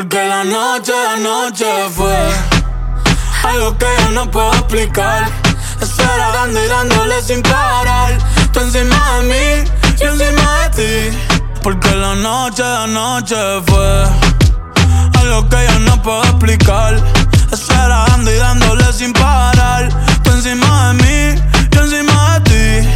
Porque la noche fue algo que yo no puedo explicar. Estar dando y dándole sin parar. Tú encima de mí, yo encima de ti. Porque la noche fue algo que yo no puedo explicar. Estar dando y dándole sin parar. Tú encima de mí, yo encima de ti.